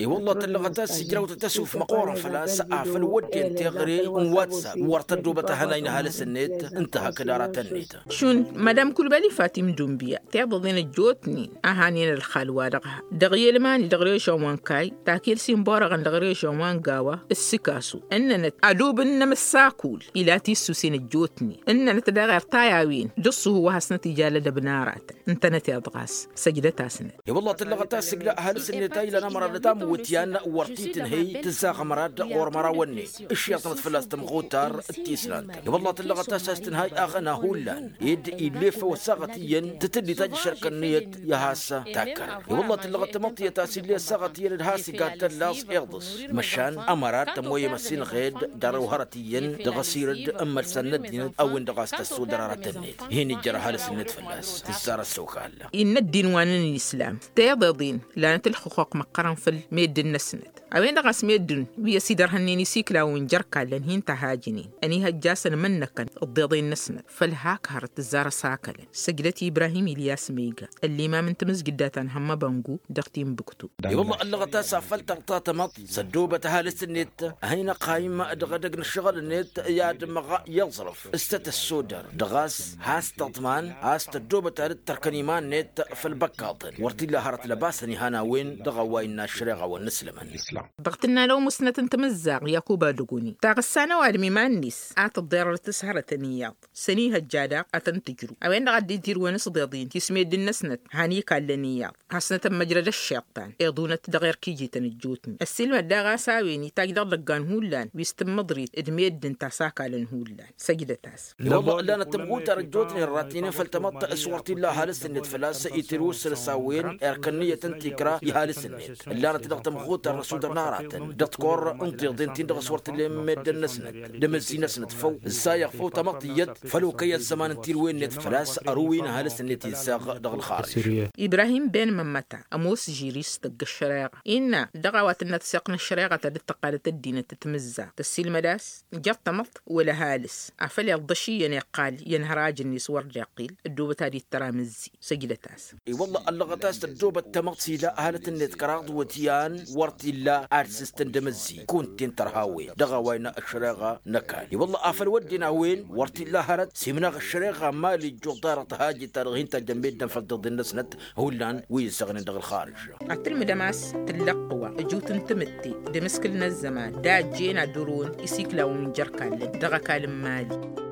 اي والله تلغتا سجراو تتسوف مقورا فلا سقع الودي انتغري واتساب ورتدو بتهنين هالسنيت انتهى كدارات النيت شون مدام كل بالي فاتم دومبيا تعضدين الجوتني أهانين الخلوة دغيه لماني دغري شومان كاي تاكيل سيمبورا دغري شومان قاوة السكاسو اننا ادوب انما الساكول الى تيسو سين الجوتني اننا تدغير تاياوين دصو هو حسنتي جالة بنارات انتنتي اضغاس سجدتها سنة يا والله تلغتا سجلا هالسنيتاي لنا مرادتام وتيان ورتيتن هي تساق مراد غور مراوني الشيطان فلاس تمغوتار التيسلان يا والله تلغتا ساستن هاي اغنى هولان يد يلف وساغتيا تتدي تاج شركة نيت يا هاسا تاكر يا والله تلغتا مطية تاسيليا ساغتيا الهاسي قاد لاس اغضس مشان امارات تموي مسين غيد دارو هرتيا دغسيرد اما السند او دغاست السودرارات النيت هيني جرى هالسنت فلاس تسار السوكال ان الدين وان الاسلام تيضين لانت الحقوق مقرن في الميد النسند أوين دغاس ميدن ويا سيدر هنيني سيكلا وينجركا لان هين تهاجنين أني هجاسن منكن الضيضين نسند فالهاك هرت الزارة ساكلن سجلتي إبراهيم إلياس ميغا اللي ما من تمز قداتان هم بانجو دغتين بكتو والله اللغة سافلت اغطاة مط صدوبة هالس النت هينا قايمة دغدق الشغل النت يا دمغا يصرف استت السودر دغاس هاس تطمان هاس تدوبة التركنيمان نت في البكاطن ورتي لها هرت لباسني هانا وين دغوين الشريغة والنسلمن ضغطنا لو مسنة تمزاق ياكوبا دقوني تاغسانا وادمي مانيس عات الضيرة تسهرة نياض سنيها الجادة أتنتجرو أوين غادي دير ونس ضيضين تسمي دي النسنت هانيكا لنياض حسنة مجرد الشيطان يضونة دغير كيجي تنجوتني السلمة داغا ساويني تاقدر لقان هولان ويستم مضريت ادميد دين تاساكا لنهولان سجدة تاس والله لانا تبغوت رجوتني الراتين فالتمط اسورتي الله هالس النت فلاس يتروس رساوين اركنية تنتكرا يهالس النت لانا تبغوت الرسول نارات دتكور انت ضنتين دغسورت اللي مد النسند دمزي نسند فو السايق فو تمطيت فلو كي الزمان انتي وين نت فلاس اروين هالس النت يساق دغ الخارج ابراهيم بين ممتا اموس جيريس دغ الشريعه ان دغوات النت ساقنا الشريعه تدقاله الدين تتمزع تسيل مداس جط مط ولا هالس افل الضشيه قال ينهراج الناس ورجاقيل الدوبه هذه الترامزي سجلتاس اي والله اللغتاس الدوبه تمطسي لا هاله النت كراغ وتيان ورتي لا ارسستن دمزي كنت ترهاوي دغوين الشريعه نكال والله افل ودينا وين ورتي لا هرت سيمنا الشريعه مالي جداره هاجي ترغين تجنبيد فضد النسنت هولان ويسغن دغ الخارج اتلم دماس تلقوا جوت تمتي دمسكلنا الزمان دا جينا درون يسيك لو من جركال دغ كالم مالي